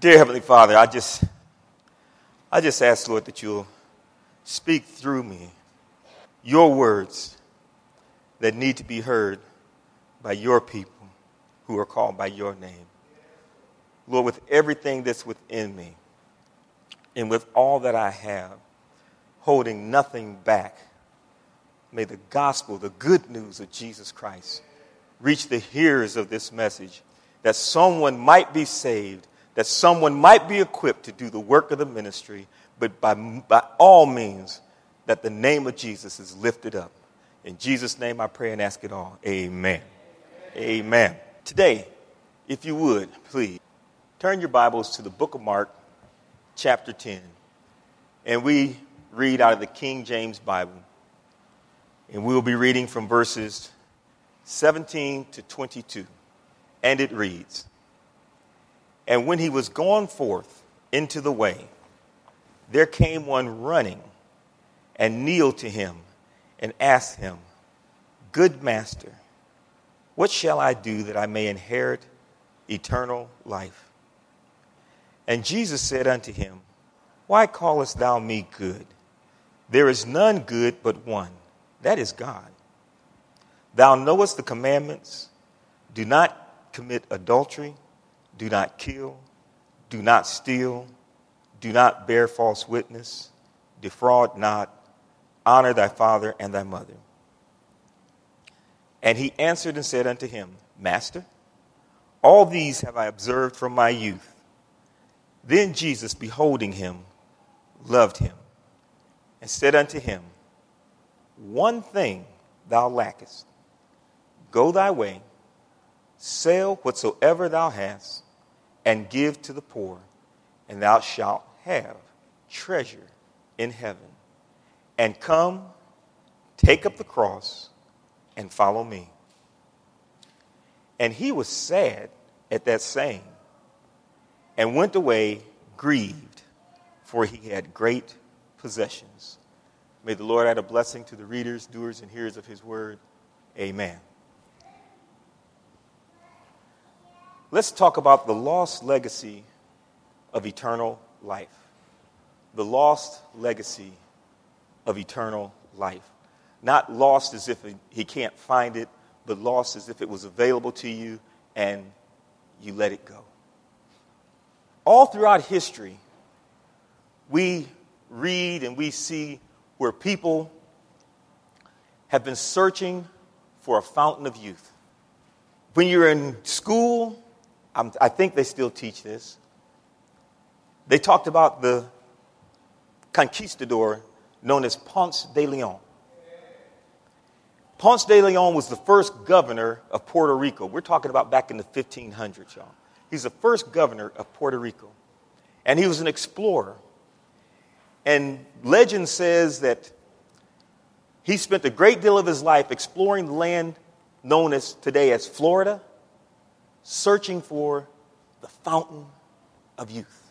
Dear Heavenly Father, I just ask, Lord, that you'll speak through me your words that need to be heard by your people who are called by your name. Lord, with everything that's within me and with all that I have, holding nothing back, may the gospel, the good news of Jesus Christ, reach the hearers of this message, that someone might be saved, that someone might be equipped to do the work of the ministry, but by all means, that the name of Jesus is lifted up. In Jesus' name I pray and ask it all. Amen. Amen. Today, if you would, please, turn your Bibles to the book of Mark, chapter 10. And we read out of the King James Bible. And we'll be reading from verses 17 to 22. And it reads, "And when he was gone forth into the way, there came one running and kneeled to him and asked him, 'Good master, what shall I do that I may inherit eternal life?' And Jesus said unto him, 'Why callest thou me good? There is none good but one, that is God. Thou knowest the commandments: do not commit adultery, do not kill, do not steal, do not bear false witness, defraud not, honor thy father and thy mother.' And he answered and said unto him, 'Master, all these have I observed from my youth.' Then Jesus, beholding him, loved him, and said unto him, 'One thing thou lackest. Go thy way, sell whatsoever thou hast, and give to the poor, and thou shalt have treasure in heaven. And come, take up the cross, and follow me.' And he was sad at that saying, and went away grieved, for he had great possessions." May the Lord add a blessing to the readers, doers, and hearers of his word. Amen. Let's talk about the lost legacy of eternal life. The lost legacy of eternal life. Not lost as if he can't find it, but lost as if it was available to you and you let it go. All throughout history, we read and we see where people have been searching for a fountain of youth. When you're in school, I think they still teach this. They talked about the conquistador known as Ponce de Leon. Ponce de Leon was the first governor of Puerto Rico. We're talking about back in the 1500s, y'all. He's the first governor of Puerto Rico. And he was an explorer. And legend says that he spent a great deal of his life exploring the land known as today as Florida, searching for the fountain of youth.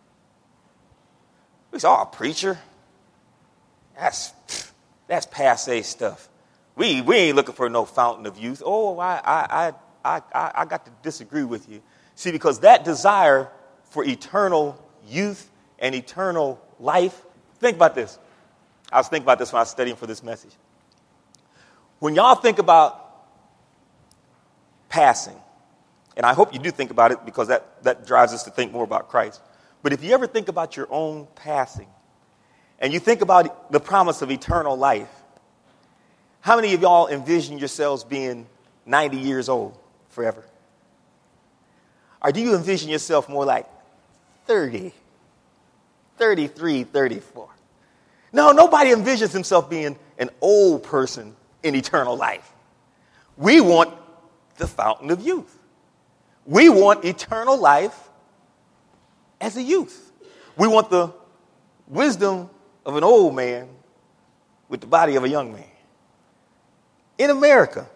We saw a preacher. That's passé stuff. We ain't looking for no fountain of youth. Oh, I got to disagree with you. See, because that desire for eternal youth and eternal life, think about this. I was thinking about this when I was studying for this message. When y'all think about passing, and I hope you do think about it because that drives us to think more about Christ. But if you ever think about your own passing, and you think about the promise of eternal life, how many of y'all envision yourselves being 90 years old forever? Or do you envision yourself more like 30, 33, 34? No, nobody envisions himself being an old person in eternal life. We want the fountain of youth. We want eternal life as a youth. We want the wisdom of an old man with the body of a young man. In America,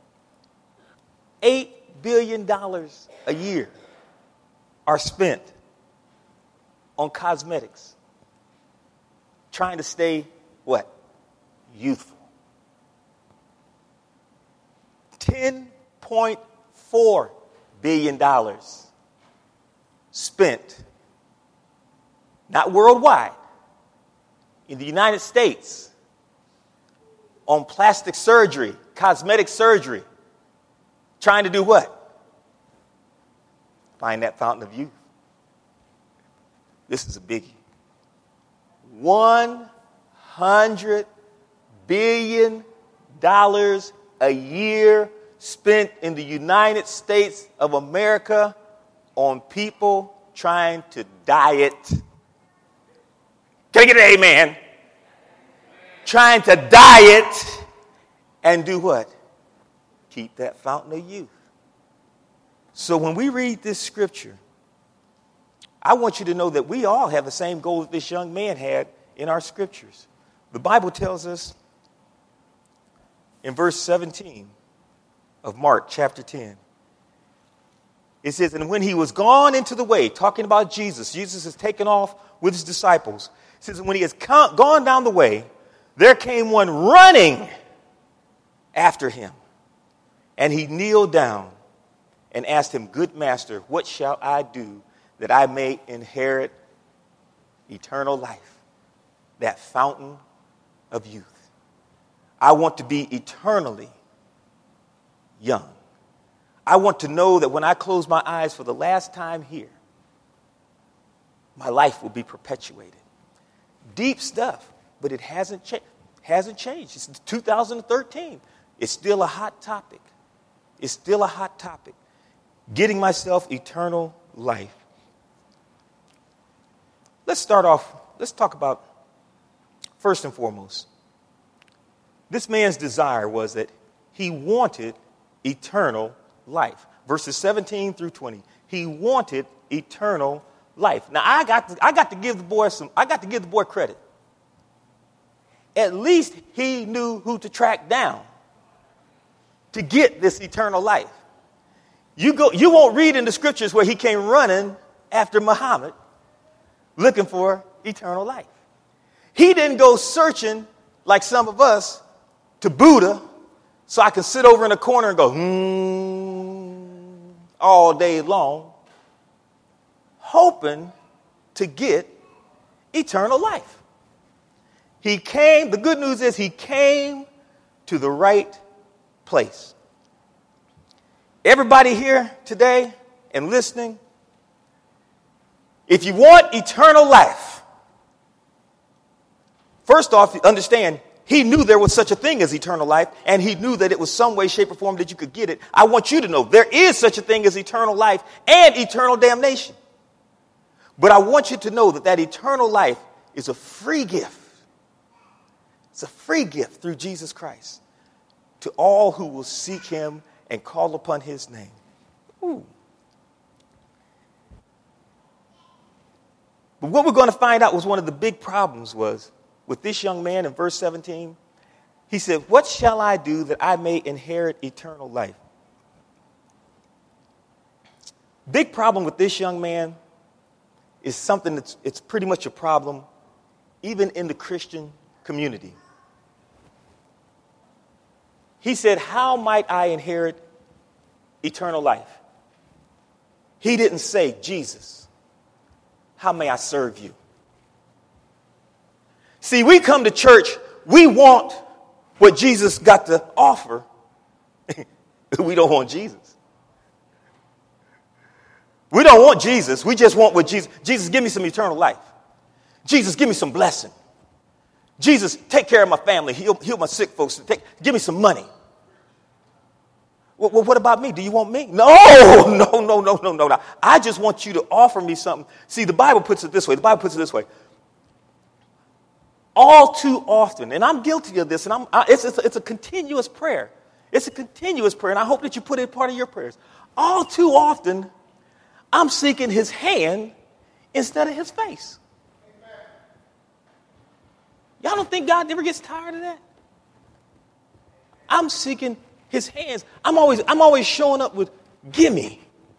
$8 billion a year are spent on cosmetics, trying to stay, what? Youthful. $10.4 billion spent not worldwide, in the United States, on plastic surgery, cosmetic surgery, trying to do what? Find that fountain of youth. This is a biggie. $100 billion a year spent in the United States of America on people trying to diet. Can I get an amen? Trying to diet and do what? Keep that fountain of youth. So when we read this scripture, I want you to know that we all have the same goal that this young man had in our scriptures. The Bible tells us in verse 17 of Mark chapter 10, it says, and when he was gone into the way, talking about Jesus, Jesus is taken off with his disciples. It says, when he has gone down the way, there came one running after him. And he kneeled down and asked him, good master, what shall I do that I may inherit eternal life? That fountain of youth. I want to be eternally young. I want to know that when I close my eyes for the last time here, my life will be perpetuated. Deep stuff, but it hasn't changed. It's 2013. It's still a hot topic. It's still a hot topic. Getting myself eternal life. Let's talk about, first and foremost, this man's desire was that he wanted eternal life. Verses 17 through 20. He wanted eternal life. Now I got to give the boy credit. At least he knew who to track down to get this eternal life. You won't read in the scriptures where he came running after Muhammad looking for eternal life. He didn't go searching like some of us to Buddha so I can sit over in a corner and go, all day long, hoping to get eternal life. The good news is he came to the right place. Everybody here today and listening, if you want eternal life, first off, understand, he knew there was such a thing as eternal life, and he knew that it was some way, shape, or form that you could get it. I want you to know there is such a thing as eternal life and eternal damnation. But I want you to know that eternal life is a free gift. It's a free gift through Jesus Christ to all who will seek him and call upon his name. Ooh. But what we're going to find out was one of the big problems was with this young man in verse 17. He said, what shall I do that I may inherit eternal life? Big problem with this young man is something it's pretty much a problem even in the Christian community. He said, how might I inherit eternal life? He didn't say, Jesus, how may I serve you? See, we come to church, we want what Jesus got to offer. We don't want Jesus. We don't want Jesus. We just want what Jesus, give me some eternal life. Jesus, give me some blessing. Jesus, take care of my family. Heal my sick folks. Give me some money. Well, what about me? Do you want me? No. I just want you to offer me something. See, the Bible puts it this way. All too often, and I'm guilty of this, and it's a continuous prayer. It's a continuous prayer, and I hope that you put it part of your prayers. All too often, I'm seeking his hand instead of his face. Y'all don't think God ever gets tired of that? I'm seeking his hands. I'm always showing up with, give me.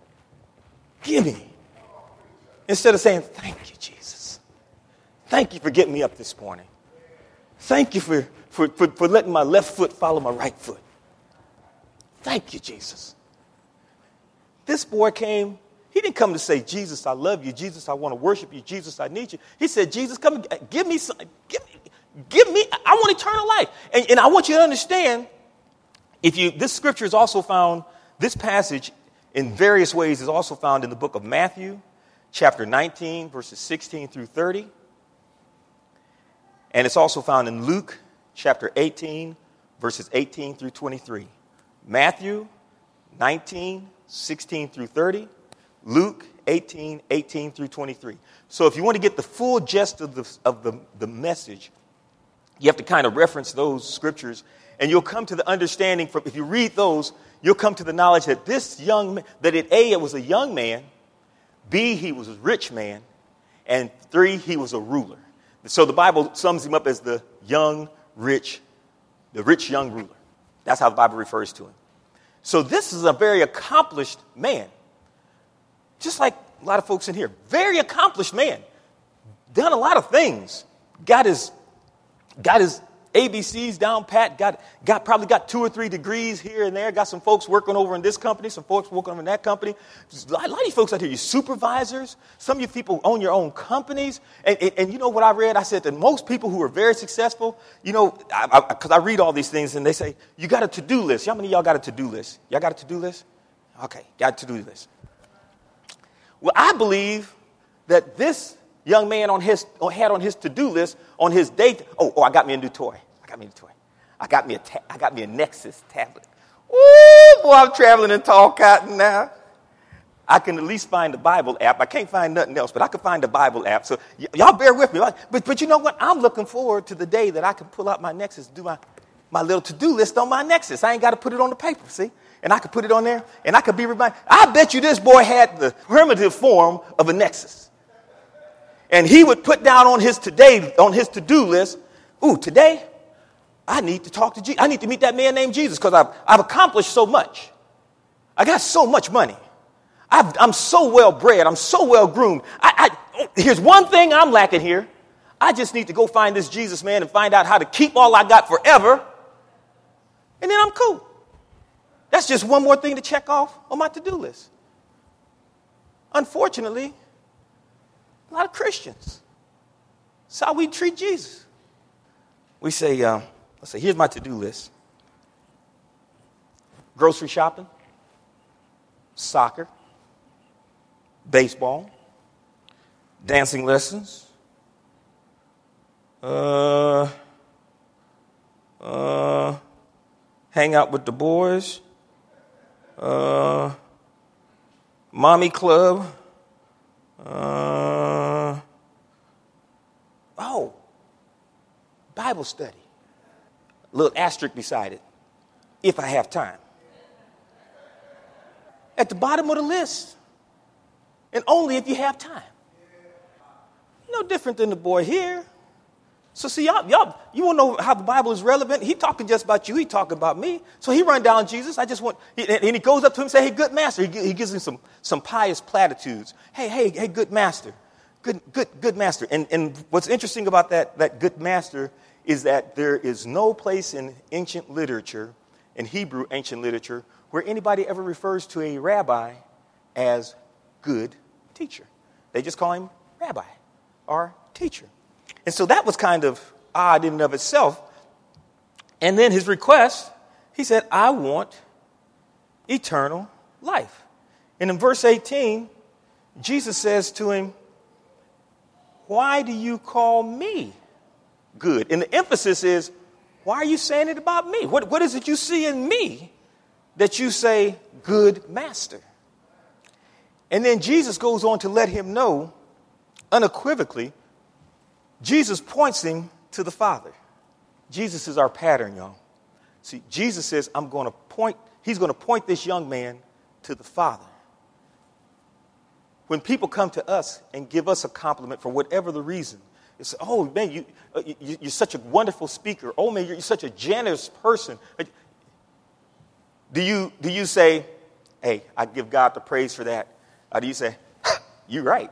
Instead of saying, thank you, Jesus. Thank you for getting me up this morning. Thank you for letting my left foot follow my right foot. Thank you, Jesus. This boy came He didn't come to say, Jesus, I love you. Jesus, I want to worship you. Jesus, I need you. He said, Jesus, come and give me some, give me, I want eternal life. And I want you to understand, this scripture is also found, this passage in various ways is also found in the book of Matthew, chapter 19, verses 16 through 30. And it's also found in Luke, chapter 18, verses 18 through 23. Matthew 19, 16 through 30. Luke 18, 18 through 23. So if you want to get the full gist of the message, you have to kind of reference those scriptures, and you'll come to the understanding if you read those, you'll come to the knowledge that this young man, that it was a young man, B, he was a rich man, and 3, he was a ruler. So the Bible sums him up as the rich young ruler. That's how the Bible refers to him. So this is a very accomplished man. Just like a lot of folks in here, very accomplished man, done a lot of things, got his ABCs down pat, probably got 2 or 3 degrees here and there, got some folks working over in this company, some folks working over in that company. A lot of you folks out here, you're supervisors. Some of you people own your own companies. And you know what I read? I said that most people who are very successful, because I read all these things and they say, you got a to-do list. How many of y'all got a to-do list? Y'all got a to-do list? Okay, got a to-do list. Well, I believe that this young man had on his to-do list on his date. I got me a new toy. I got me a Nexus tablet. Ooh, boy, I'm traveling in tall cotton now. I can at least find the Bible app. I can't find nothing else, but I can find the Bible app. So y'all bear with me. But you know what? I'm looking forward to the day that I can pull out my Nexus, do my little to-do list on my Nexus. I ain't got to put it on the paper, see? And I could put it on there, and I could be reminded. I bet you this boy had the primitive form of a Nexus. And he would put down on his to-do list, today, I need to talk to Jesus. I need to meet that man named Jesus because I've accomplished so much. I got so much money. I'm so well bred. I'm so well groomed. Here's one thing I'm lacking here. I just need to go find this Jesus man and find out how to keep all I got forever. And then I'm cool. That's just one more thing to check off on my to-do list. Unfortunately, a lot of Christians, that's how we treat Jesus. We say, let's say, here's my to-do list. Grocery shopping, soccer, baseball, dancing lessons, hang out with the boys, mommy club, Bible study. A little asterisk beside it, if I have time. At the bottom of the list, and only if you have time. No different than the boy here. So see, y'all, you want to know how the Bible is relevant? He talking just about you. He talking about me. So he run down Jesus. And he goes up to him and say, hey, good master. He gives him some pious platitudes. Hey, good master. Good master. And what's interesting about that good master is that there is no place in ancient literature, in Hebrew ancient literature, where anybody ever refers to a rabbi as good teacher. They just call him rabbi or teacher. And so that was kind of odd in and of itself. And then his request, he said, I want eternal life. And in verse 18, Jesus says to him, why do you call me good? And the emphasis is, why are you saying it about me? What is it you see in me that you say, good master? And then Jesus goes on to let him know unequivocally, Jesus points him to the Father. Jesus is our pattern, y'all. See, Jesus says, he's going to point this young man to the Father. When people come to us and give us a compliment for whatever the reason, it's, oh, man, you're such a wonderful speaker. Oh, man, you're such a generous person. Do you say, hey, I give God the praise for that? Or do you say, you're right.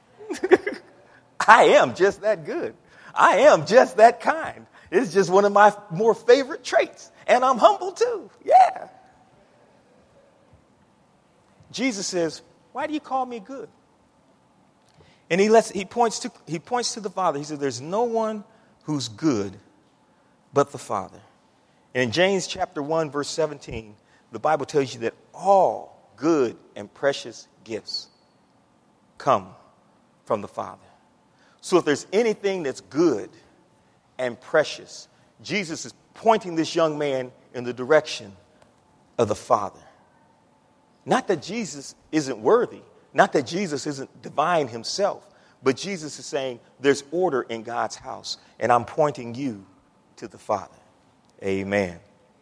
I am just that good. I am just that kind. It's just one of my more favorite traits. And I'm humble too. Yeah. Jesus says, Why do you call me good? And he points to the Father. He says, there's no one who's good but the Father. And in James chapter 1, verse 17, the Bible tells you that all good and precious gifts come from the Father. So if there's anything that's good and precious, Jesus is pointing this young man in the direction of the Father. Not that Jesus isn't worthy, not that Jesus isn't divine himself, but Jesus is saying there's order in God's house, and I'm pointing you to the Father. Amen.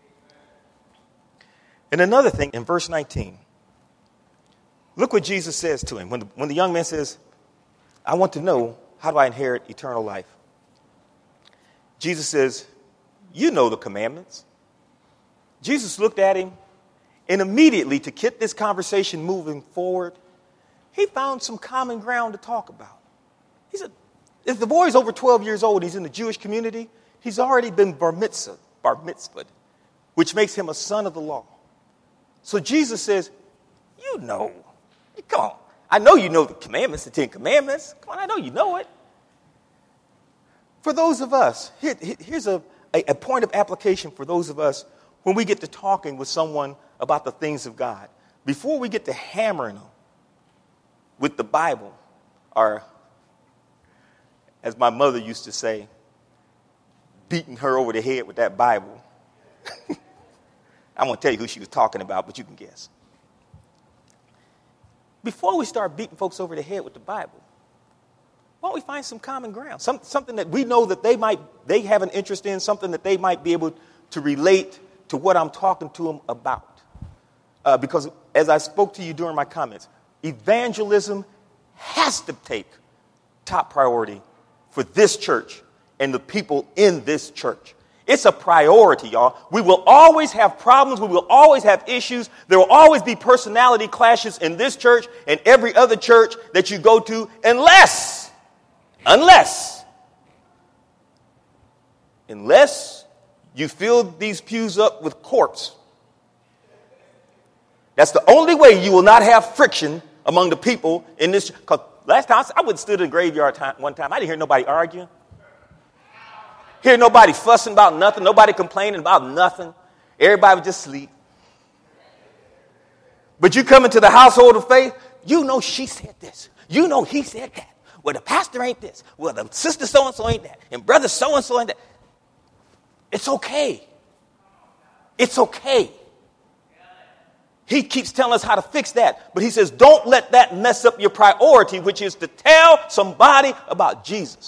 And another thing, in verse 19, look what Jesus says to him. When the young man says, I want to know, how do I inherit eternal life? Jesus says, you know the commandments. Jesus looked at him, and immediately, to get this conversation moving forward, he found some common ground to talk about. He said, if the boy's over 12 years old, he's in the Jewish community, he's already been bar mitzvahed, which makes him a son of the law. So Jesus says, you know, come on. I know you know the commandments, the 10 commandments. Come on, I know you know it. For those of us, here's a point of application for those of us when we get to talking with someone about the things of God. Before we get to hammering them with the Bible, or, as my mother used to say, beating her over the head with that Bible. I won't tell you who she was talking about, but you can guess. Before we start beating folks over the head with the Bible, why don't we find some common ground? Something that we know that they have an interest in, something that they might be able to relate to what I'm talking to them about. Because as I spoke to you during my comments, evangelism has to take top priority for this church and the people in this church. It's a priority, y'all. We will always have problems. We will always have issues. There will always be personality clashes in this church and every other church that you go to, unless you fill these pews up with corpse. That's the only way you will not have friction among the people in this. Because last time I went stood in the graveyard one time. I didn't hear nobody arguing. Hear nobody fussing about nothing. Nobody complaining about nothing. Everybody would just sleep. But you come into the household of faith, you know she said this. You know he said that. Well, the pastor ain't this. Well, the sister so-and-so ain't that. And brother so-and-so ain't that. It's okay. It's okay. He keeps telling us how to fix that. But he says, don't let that mess up your priority, which is to tell somebody about Jesus.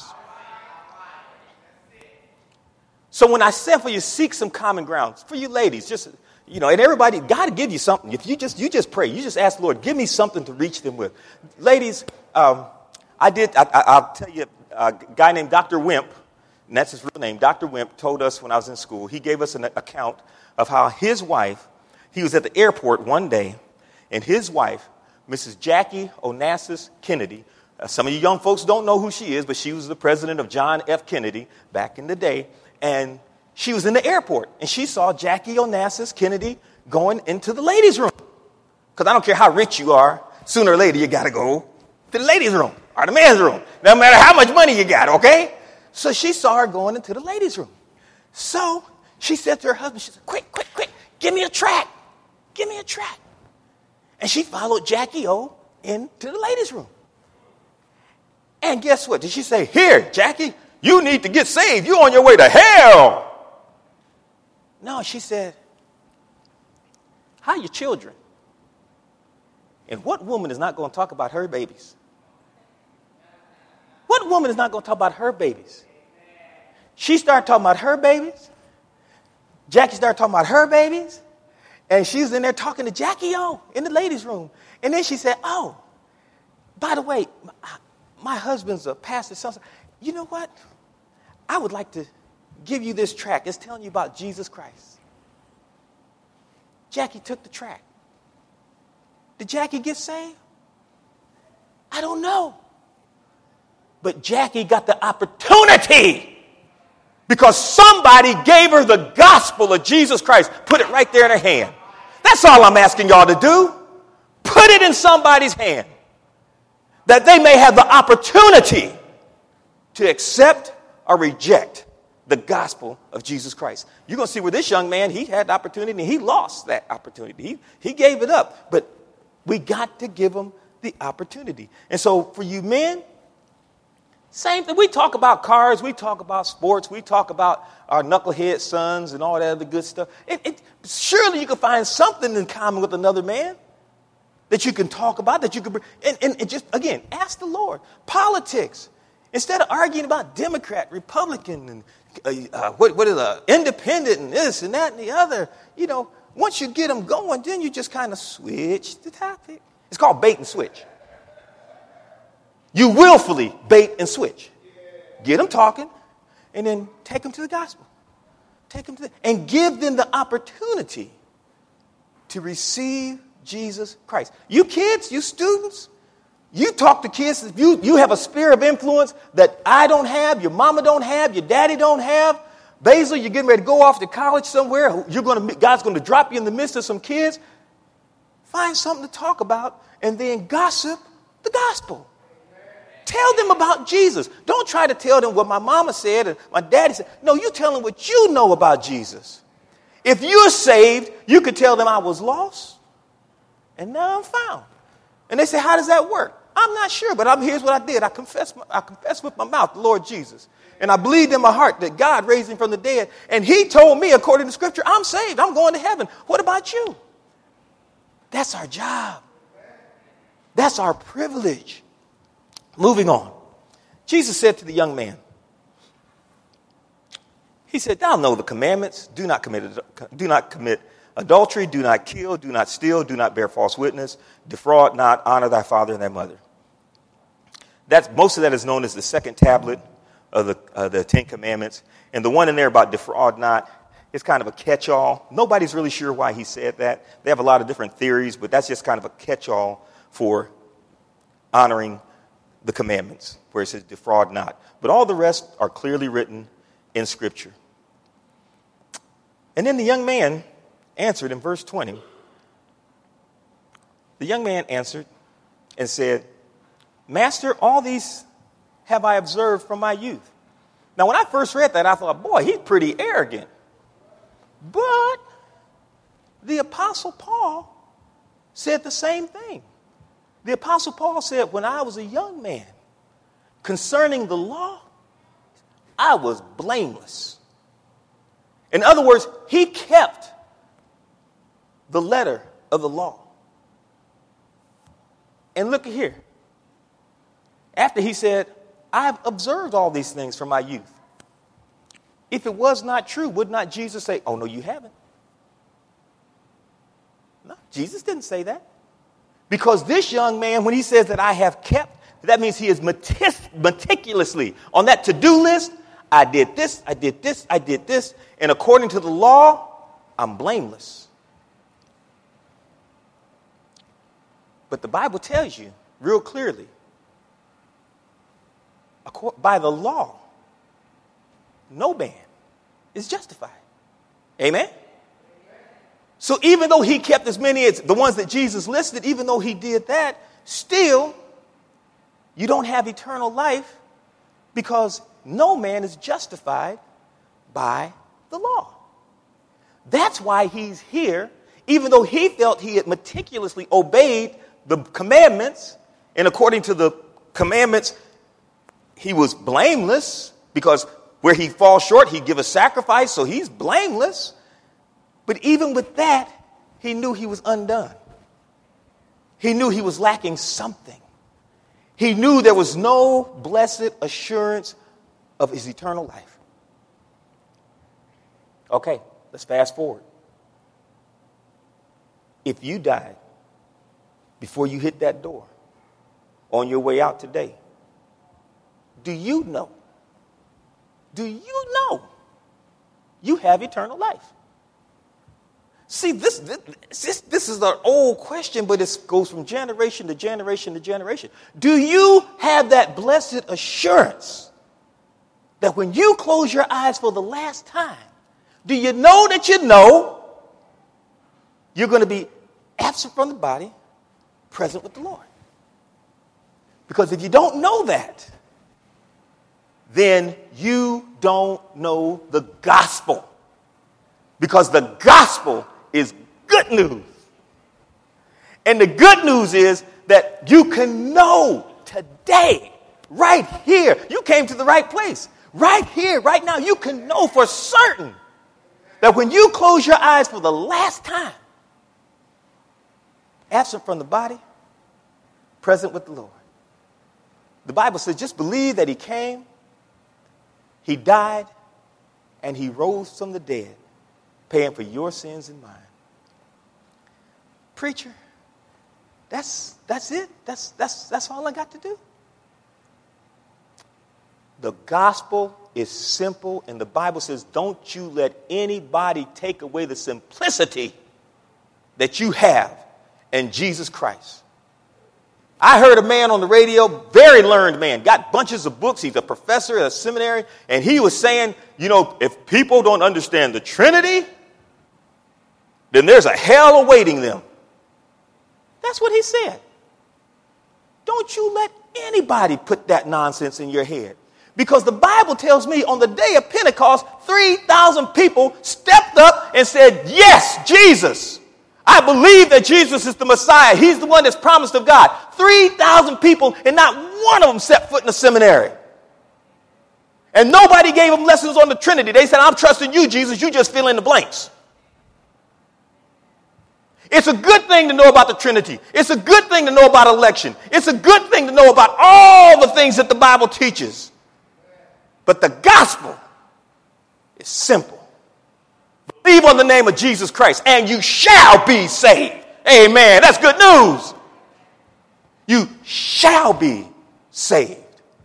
So when I said for you, seek some common ground. For you ladies, just, and everybody, God will give you something. If you just pray. You just ask the Lord, give me something to reach them with. Ladies, I'll tell you, a guy named Dr. Wimp, and that's his real name, Dr. Wimp, told us when I was in school, he gave us an account of how his wife, he was at the airport one day, and his wife, Mrs. Jackie Onassis Kennedy, some of you young folks don't know who she is, but she was the president of John F. Kennedy back in the day, and she was in the airport, and she saw Jackie Onassis Kennedy going into the ladies' room. Because I don't care how rich you are, sooner or later you got to go to the ladies' room or the men's room. No matter how much money you got, okay? So she saw her going into the ladies' room. So she said to her husband, she said, quick, give me a track. Give me a track. And she followed Jackie O into the ladies' room. And guess what? Did she say, here, Jackie, you need to get saved. You're on your way to hell. No, she said, how are your children? And what woman is not going to talk about her babies? What woman is not going to talk about her babies? She started talking about her babies. Jackie started talking about her babies. And she was in there talking to Jackie O in the ladies' room. And then she said, oh, by the way, my husband's a pastor. So you know what? I would like to give you this tract. It's telling you about Jesus Christ. Jackie took the tract. Did Jackie get saved? I don't know. But Jackie got the opportunity because somebody gave her the gospel of Jesus Christ. Put it right there in her hand. That's all I'm asking y'all to do. Put put it in somebody's hand that they may have the opportunity to accept or reject the gospel of Jesus Christ. You're going to see where this young man, he had the opportunity and he lost that opportunity. He gave it up, but we got to give him the opportunity. And so for you men, same thing. We talk about cars, we talk about sports, we talk about our knucklehead sons and all that other good stuff. Surely you can find something in common with another man that you can talk about, that you can, and just, again, ask the Lord. Politics. Instead of arguing about Democrat, Republican, and independent, and this and that and the other, once you get them going, then you just kind of switch the topic. It's called bait and switch. You willfully bait and switch. Get them talking, and then take them to the gospel. And give them the opportunity to receive Jesus Christ. You kids, you students, you talk to kids, you have a sphere of influence that I don't have, your mama don't have, your daddy don't have. Basil, you're getting ready to go off to college somewhere. God's going to drop you in the midst of some kids. Find something to talk about and then gossip the gospel. Tell them about Jesus. Don't try to tell them what my mama said and my daddy said. No, you tell them what you know about Jesus. If you're saved, you could tell them I was lost and now I'm found. And they say, how does that work? I'm not sure, but here's what I did. I confessed with my mouth the Lord Jesus. And I believed in my heart that God raised him from the dead. And he told me, according to Scripture, I'm saved. I'm going to heaven. What about you? That's our job. That's our privilege. Moving on. Jesus said to the young man, he said, thou know the commandments. Do not commit adultery, do not kill, do not steal, do not bear false witness, defraud not, honor thy father and thy mother. Most of that is known as the second tablet of the Ten Commandments. And the one in there about defraud not is kind of a catch-all. Nobody's really sure why he said that. They have a lot of different theories, but that's just kind of a catch-all for honoring the commandments, where it says defraud not. But all the rest are clearly written in Scripture. And then the young man answered in verse 20. The young man answered and said, Master, all these have I observed from my youth. Now, when I first read that, I thought, boy, he's pretty arrogant. But the Apostle Paul said the same thing. The Apostle Paul said, when I was a young man, concerning the law, I was blameless. In other words, he kept the letter of the law. And look at here. After he said, I've observed all these things from my youth. If it was not true, would not Jesus say, oh, no, you haven't? No, Jesus didn't say that. Because this young man, when he says that I have kept, that means he is meticulously on that to-do list. I did this, I did this, I did this. And according to the law, I'm blameless. But the Bible tells you real clearly, by the law, no man is justified. Amen? So even though he kept as many as the ones that Jesus listed, even though he did that, still, you don't have eternal life because no man is justified by the law. That's why he's here, even though he felt he had meticulously obeyed the commandments, and according to the commandments, he was blameless because where he falls short, he'd give a sacrifice, so he's blameless. But even with that, he knew he was undone. He knew he was lacking something. He knew there was no blessed assurance of his eternal life. Okay, let's fast forward. If you died before you hit that door on your way out today, do you know you have eternal life? See, this is an old question, but it goes from generation to generation to generation. Do you have that blessed assurance that when you close your eyes for the last time, do you know that you know you're going to be absent from the body, present with the Lord. Because if you don't know that, then you don't know the gospel. Because the gospel is good news. And the good news is that you can know today, right here. You came to the right place. Right here, right now, you can know for certain that when you close your eyes for the last time, absent from the body, present with the Lord. The Bible says just believe that he came, he died, and he rose from the dead, paying for your sins and mine. Preacher, that's it? That's all I got to do? The gospel is simple, and the Bible says, don't you let anybody take away the simplicity that you have in Jesus Christ. I heard a man on the radio, very learned man, got bunches of books. He's a professor at a seminary, and he was saying, if people don't understand the Trinity, then there's a hell awaiting them. That's what he said. Don't you let anybody put that nonsense in your head. Because the Bible tells me on the day of Pentecost, 3,000 people stepped up and said, yes, Jesus. I believe that Jesus is the Messiah. He's the one that's promised of God. 3,000 people, and not one of them set foot in a seminary. And nobody gave them lessons on the Trinity. They said, I'm trusting you, Jesus. You just fill in the blanks. It's a good thing to know about the Trinity. It's a good thing to know about election. It's a good thing to know about all the things that the Bible teaches. But the gospel is simple. Believe on the name of Jesus Christ, and you shall be saved. Amen. That's good news. You shall be saved.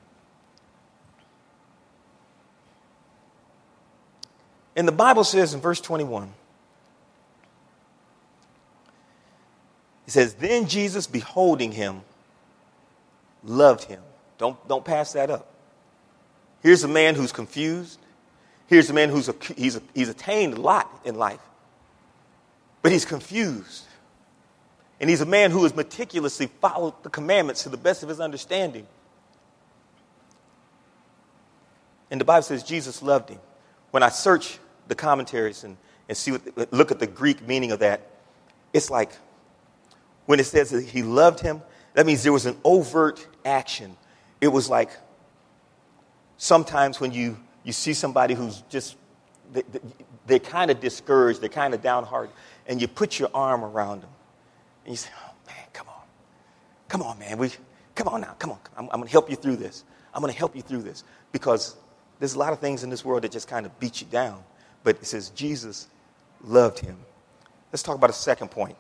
And the Bible says in verse 21, it says, then Jesus, beholding him, loved him. Don't pass that up. Here's a man who's confused. Here's a man he's attained a lot in life. But he's confused. And he's a man who has meticulously followed the commandments to the best of his understanding. And the Bible says Jesus loved him. When I search the commentaries and look at the Greek meaning of that, it's like when it says that he loved him, that means there was an overt action. It was like sometimes when you see somebody who's just, they're kind of discouraged, they're kind of downhearted, and you put your arm around them. And you say, oh, man, come on. Come on, man. Come on now. Come on. I'm going to help you through this. I'm going to help you through this. Because there's a lot of things in this world that just kind of beat you down. But it says Jesus loved him. Let's talk about a second point.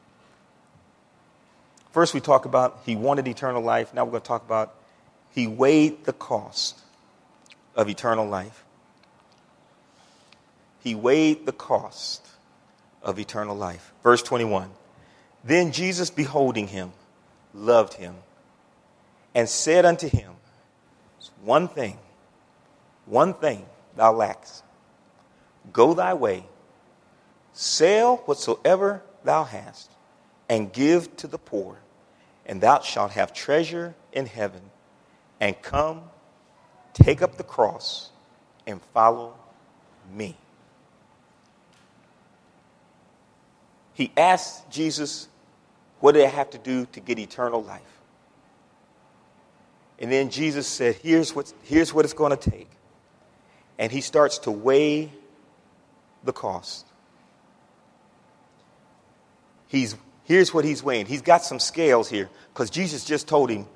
First, we talk about he wanted eternal life. Now we're going to talk about he weighed the cost of eternal life. He weighed the cost of eternal life. Verse 21. Then Jesus, beholding him, loved him, and said unto him, one thing thou lackest. Go thy way, sell whatsoever thou hast, and give to the poor, and thou shalt have treasure in heaven. And come, take up the cross, and follow me. He asked Jesus, what do I have to do to get eternal life? And then Jesus said, here's what it's going to take. And he starts to weigh the cost. Here's what he's weighing. He's got some scales here because Jesus just told him,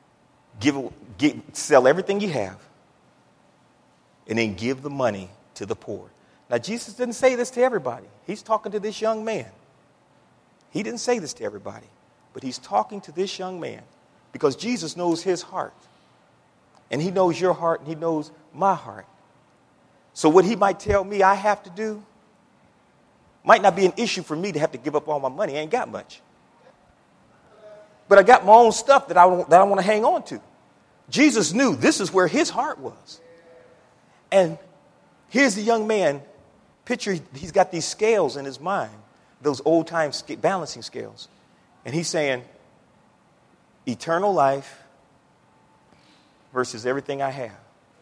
sell everything you have and then give the money to the poor. Now, Jesus didn't say this to everybody. He's talking to this young man. He didn't say this to everybody, but he's talking to this young man because Jesus knows his heart. And he knows your heart and he knows my heart. So what he might tell me I have to do might not be an issue for me to have to give up all my money. I ain't got much. But I got my own stuff that I want to hang on to. Jesus knew this is where his heart was. And here's the young man. Picture, he's got these scales in his mind, those old-time balancing scales. And he's saying, Eternal life versus everything I have.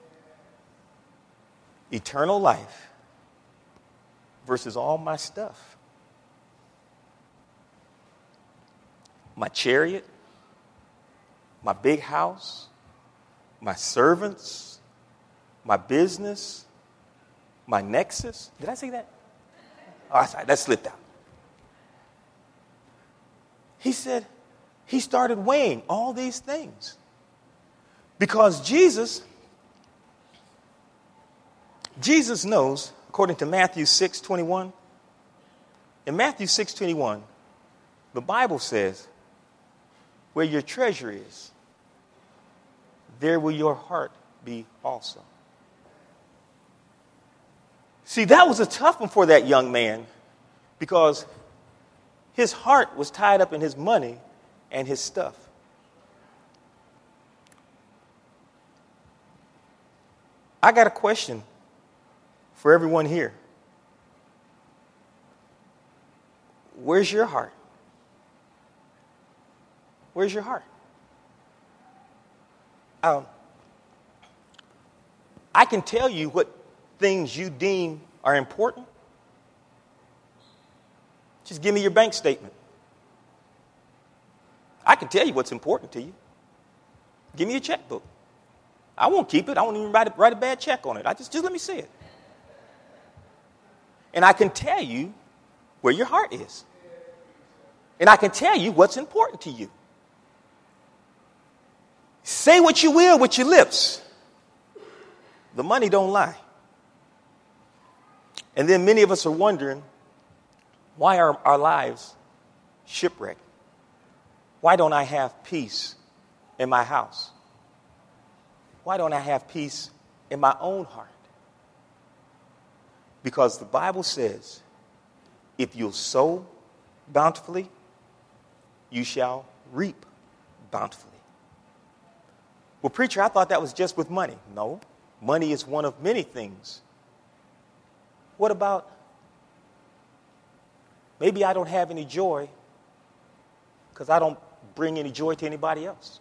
Eternal life versus all my stuff. My chariot, my big house, my servants, my business, my nexus. Did I say that? Oh, sorry, that slipped out. He said, he started weighing all these things. Because Jesus knows, according to Matthew 6:21, in Matthew 6:21, the Bible says, where your treasure is, there will your heart be also. See, that was a tough one for that young man because his heart was tied up in his money and his stuff. I got a question for everyone here. Where's your heart? Where's your heart? I can tell you what things you deem are important. Just give me your bank statement. I can tell you what's important to you. Give me your checkbook. I won't keep it. I won't even write a bad check on it. Just let me see it. And I can tell you where your heart is. And I can tell you what's important to you. Say what you will with your lips. The money don't lie. And then many of us are wondering, why are our lives shipwrecked? Why don't I have peace in my house? Why don't I have peace in my own heart? Because the Bible says, if you'll sow bountifully, you shall reap bountifully. Well, preacher, I thought that was just with money. No, money is one of many things. What about, maybe I don't have any joy because I don't bring any joy to anybody else.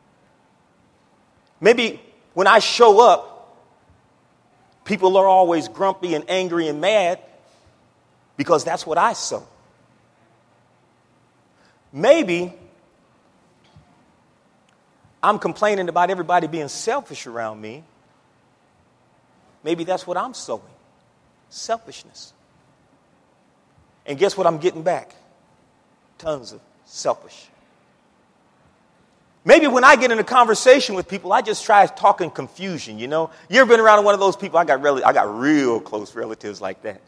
Maybe when I show up, people are always grumpy and angry and mad because that's what I sow. Maybe I'm complaining about everybody being selfish around me. Maybe that's what I'm sowing. Selfishness. And guess what I'm getting back? Tons of selfish. Maybe when I get in a conversation with people, I just try talking confusion, you know. You ever been around one of those people? I got real close relatives like that.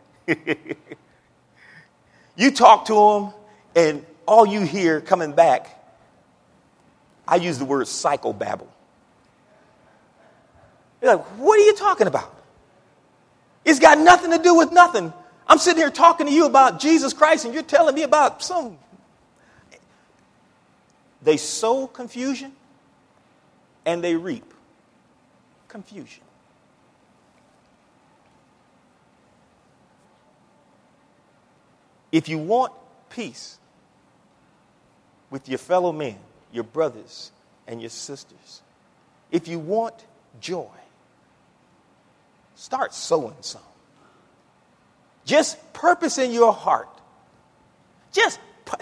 You talk to them, and all you hear coming back, I use the word psychobabble. You're like, what are you talking about? It's got nothing to do with nothing. I'm sitting here talking to you about Jesus Christ, and you're telling me about some. They sow confusion, and they reap confusion. If you want peace with your fellow men, your brothers and your sisters, if you want joy, start sowing some. Just purpose in your heart. Just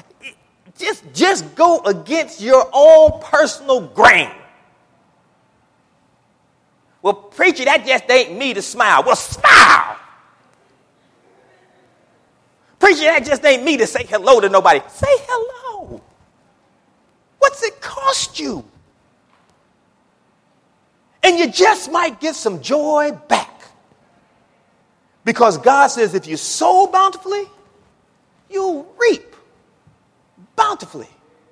go against your own personal grain. Well, preacher, that just ain't me to smile. Well, smile. Preacher, that just ain't me to say hello to nobody. Say hello. What's it cost you? And you just might get some joy back. Because God says if you sow bountifully, you'll reap bountifully.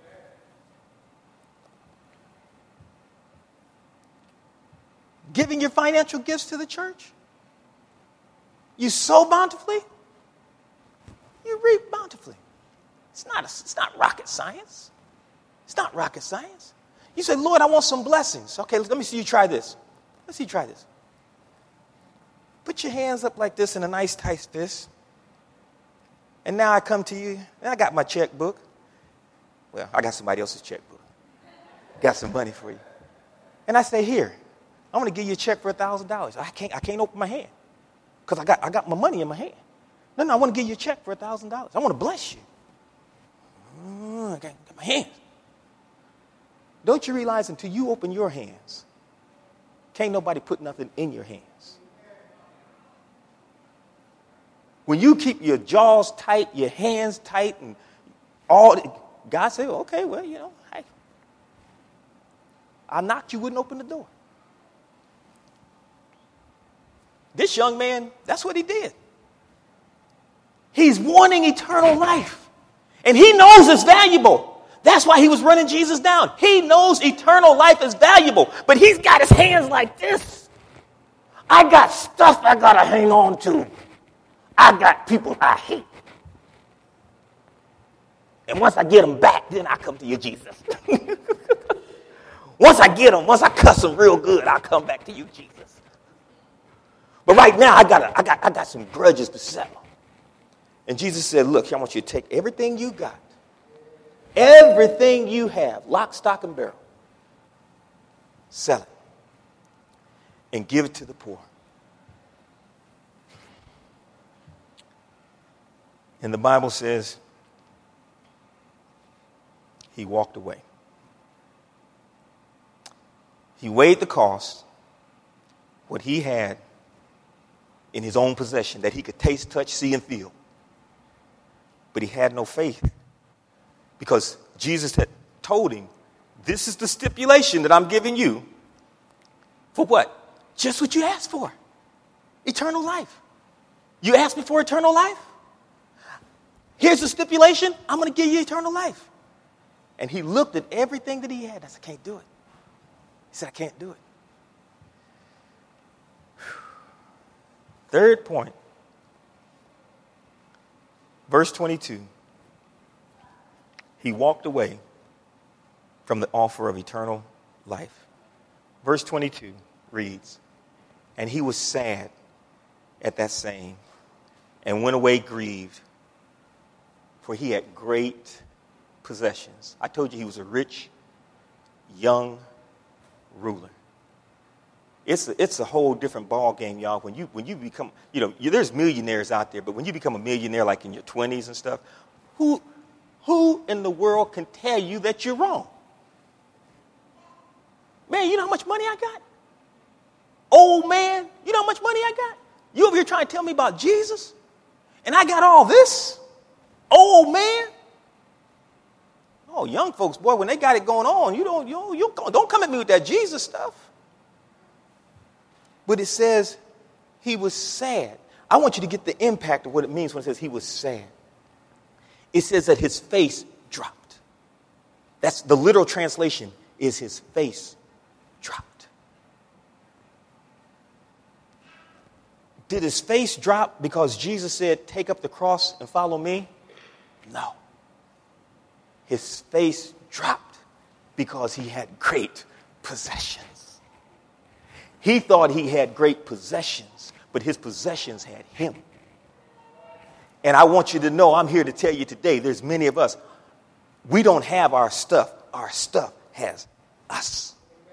Giving your financial gifts to the church, you sow bountifully, you reap bountifully. It's not rocket science. It's not rocket science. You say, Lord, I want some blessings. Okay, let me see you try this. Let's see you try this. Put your hands up like this in a nice tight fist. And now I come to you, and I got my checkbook. Well, I got somebody else's checkbook. Got some money for you. And I say, here, I'm going to give you a check for $1,000. I can't open my hand because I got my money in my hand. No, I want to give you a check for $1,000. I want to bless you. I got my hands. Don't you realize until you open your hands, can't nobody put nothing in your hands. When you keep your jaws tight, your hands tight, and God said, okay, well, hey, I knocked, you wouldn't open the door. This young man, that's what he did. He's wanting eternal life. And he knows it's valuable. That's why he was running Jesus down. He knows eternal life is valuable. But he's got his hands like this. I got stuff I got to hang on to. I got people I hate. And once I get them back, then I come to you, Jesus. Once I cuss them real good, I'll come back to you, Jesus. But right now, I got some grudges to settle. And Jesus said, look, I want you to take everything you got, everything you have, lock, stock, and barrel, sell it, and give it to the poor. And the Bible says he walked away. He weighed the cost, what he had in his own possession that he could taste, touch, see, and feel. But he had no faith because Jesus had told him, this is the stipulation that I'm giving you. For what? Just what you asked for. Eternal life. You asked me for eternal life? Here's the stipulation. I'm going to give you eternal life. And he looked at everything that he had. I said, I can't do it. He said, I can't do it. Third point. Verse 22. He walked away from the offer of eternal life. Verse 22 reads, and he was sad at that saying and went away grieved, for he had great possessions. I told you he was a rich, young ruler. It's a whole different ball game, y'all. When you become, there's millionaires out there, but when you become a millionaire like in your 20s and stuff, who in the world can tell you that you're wrong? Man, you know how much money I got? Old man, you know how much money I got? You over here trying to tell me about Jesus? And I got all this? Old man? Oh, young folks, boy, when they got it going on, you don't come at me with that Jesus stuff. But it says he was sad. I want you to get the impact of what it means when it says he was sad. It says that his face dropped. That's the literal translation is his face dropped. Did his face drop because Jesus said, take up the cross and follow me? No. His face dropped because he had great possessions. He thought he had great possessions, but his possessions had him. And I want you to know, I'm here to tell you today, there's many of us, we don't have our stuff. Our stuff has us.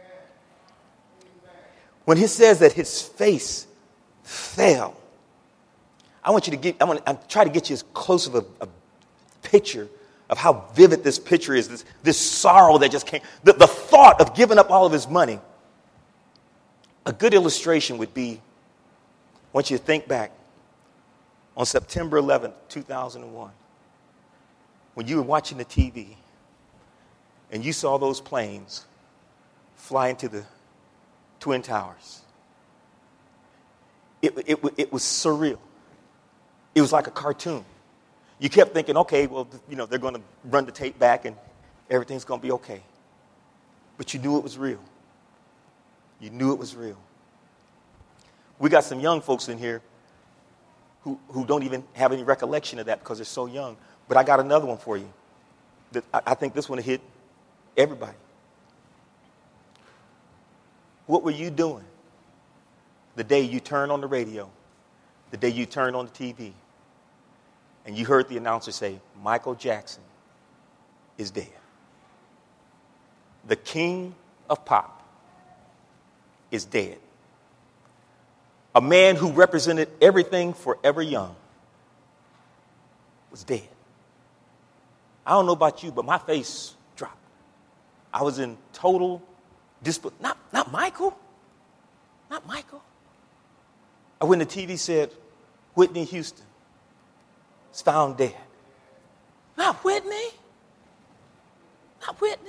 When he says that his face fell, I want you to I'm trying to get you as close of a picture of how vivid this picture is, this sorrow that just came, the thought of giving up all of his money. A good illustration would be, I want you to think back on September 11th, 2001, when you were watching the TV and you saw those planes fly into the Twin Towers. It was surreal. It was like a cartoon. You kept thinking, okay, well, they're going to run the tape back and everything's going to be okay. But you knew it was real. You knew it was real. We got some young folks in here who don't even have any recollection of that because they're so young. But I got another one for you. I think this one hit everybody. What were you doing the day you turned on the radio, the day you turned on the TV, and you heard the announcer say, Michael Jackson is dead? the king of pop is dead. A man who represented everything forever young was dead. I don't know about you, but my face dropped. I was in total disbelief. Not Michael. Not Michael. When the TV said, Whitney Houston is found dead. Not Whitney. Not Whitney.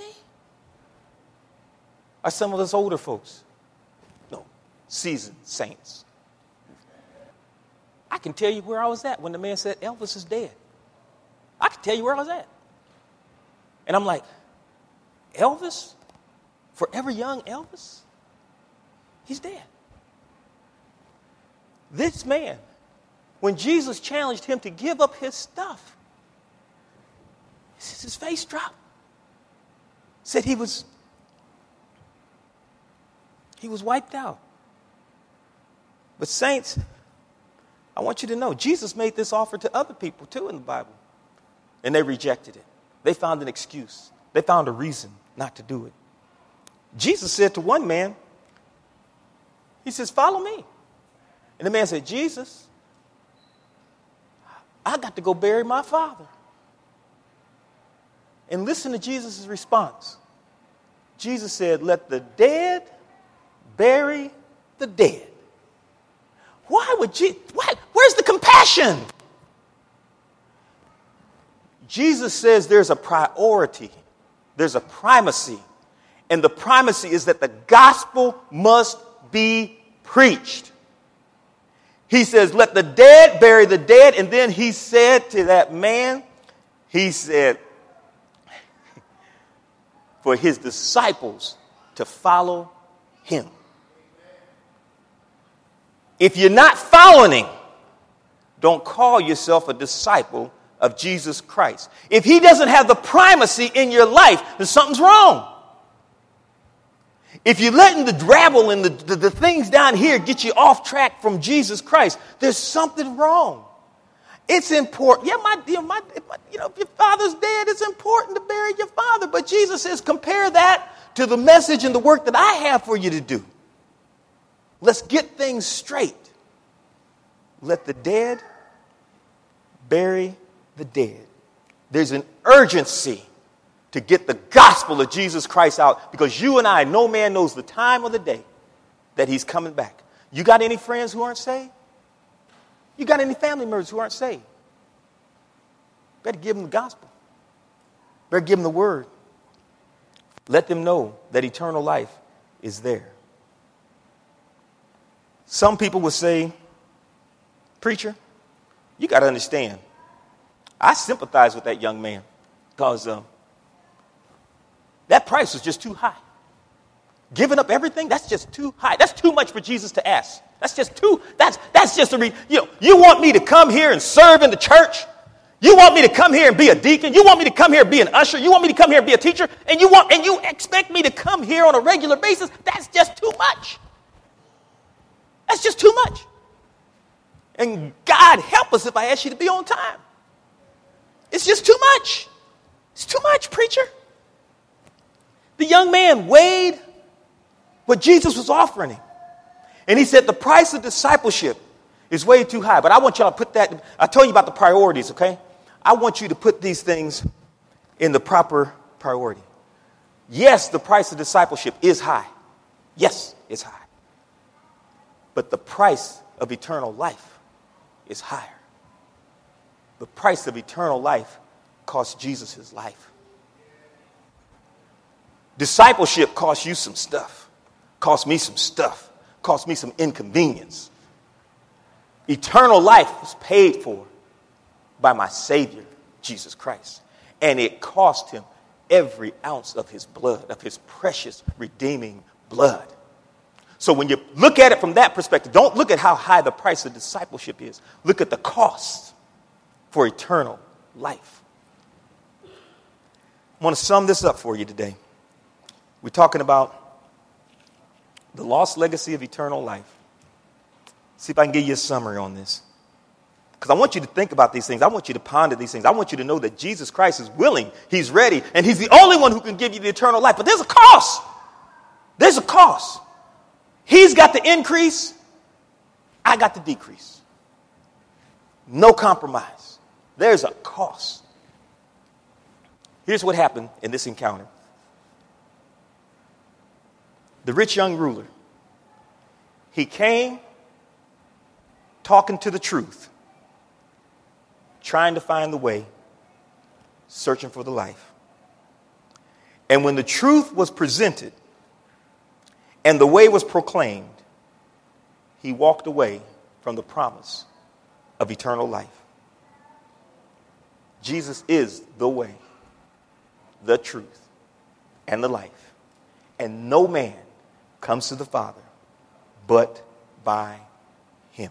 Are some of us older folks? No, seasoned saints. I can tell you where I was at when the man said Elvis is dead. I can tell you where I was at. And I'm like, Elvis? Forever young Elvis? He's dead. This man, when Jesus challenged him to give up his stuff, his face dropped. Said he was wiped out. But saints, I want you to know, Jesus made this offer to other people too in the Bible. And they rejected it. They found an excuse. They found a reason not to do it. Jesus said to one man, he says, follow me. And the man said, Jesus, I got to go bury my father. And listen to Jesus' response. Jesus said, let the dead bury the dead. Why would Jesus? Where's the compassion? Jesus says there's a priority. There's a primacy. And the primacy is that the gospel must be preached. He says, let the dead bury the dead. And then he said to that man, he said, for his disciples to follow him. If you're not following him, don't call yourself a disciple of Jesus Christ. If he doesn't have the primacy in your life, then something's wrong. If you're letting the drabble and the things down here get you off track from Jesus Christ, there's something wrong. It's important. If your father's dead, it's important to bury your father. But Jesus says, compare that to the message and the work that I have for you to do. Let's get things straight. Let the dead bury the dead. There's an urgency to get the gospel of Jesus Christ out, because you and I, no man knows the time or the day that he's coming back. You got any friends who aren't saved? You got any family members who aren't saved? Better give them the gospel. Better give them the word. Let them know that eternal life is there. Some people will say, preacher, you got to understand, I sympathize with that young man because that price was just too high. Giving up everything, that's just too high. That's too much for Jesus to ask. That's just you want me to come here and serve in the church? You want me to come here and be a deacon? You want me to come here and be an usher? You want me to come here and be a teacher? And you expect me to come here on a regular basis? That's just too much. That's just too much. And God help us if I ask you to be on time. It's just too much. It's too much, preacher. The young man weighed what Jesus was offering him. And he said the price of discipleship is way too high. But I want y'all to put that, I told you about the priorities, okay? I want you to put these things in the proper priority. Yes, the price of discipleship is high. Yes, it's high. But the price of eternal life is higher. The price of eternal life cost Jesus his life. Discipleship costs you some stuff. Cost me some stuff. Cost me some inconvenience. Eternal life was paid for by my Savior, Jesus Christ. And it cost him every ounce of his blood, of his precious, redeeming blood. So when you look at it from that perspective, don't look at how high the price of discipleship is. Look at the cost for eternal life. I want to sum this up for you today. We're talking about the lost legacy of eternal life. See if I can give you a summary on this. Because I want you to think about these things. I want you to ponder these things. I want you to know that Jesus Christ is willing. He's ready. And he's the only one who can give you the eternal life. But there's a cost. There's a cost. He's got the increase. I got the decrease. No compromise. There's a cost. Here's what happened in this encounter. The rich young ruler, he came talking to the truth, trying to find the way, searching for the life. And when the truth was presented and the way was proclaimed, he walked away from the promise of eternal life. Jesus is the way, the truth, and the life. And no man comes to the Father but by him.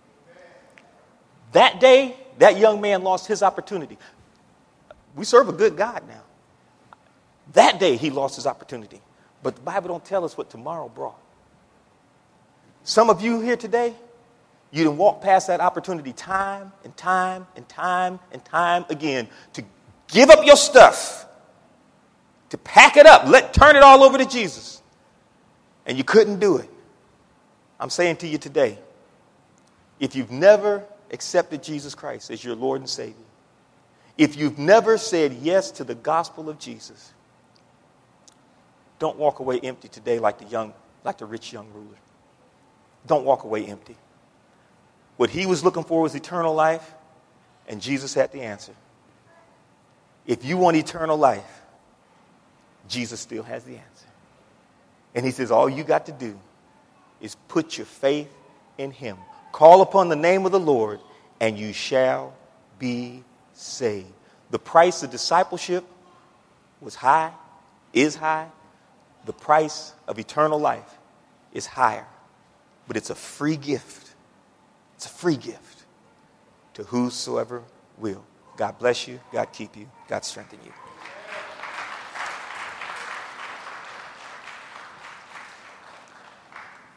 That day, that young man lost his opportunity. We serve a good God now. That day, he lost his opportunity. But the Bible don't tell us what tomorrow brought. Some of you here today, you done walk past that opportunity time and time and time and time again to give up your stuff, to pack it up, turn it all over to Jesus. And you couldn't do it. I'm saying to you today, if you've never accepted Jesus Christ as your Lord and Savior, if you've never said yes to the gospel of Jesus, don't walk away empty today like the rich young ruler. Don't walk away empty. What he was looking for was eternal life, and Jesus had the answer. If you want eternal life, Jesus still has the answer. And he says, all you got to do is put your faith in him. Call upon the name of the Lord, and you shall be saved. The price of discipleship was high, is high. The price of eternal life is higher. But it's a free gift. It's a free gift to whosoever will. God bless you. God keep you. God strengthen you.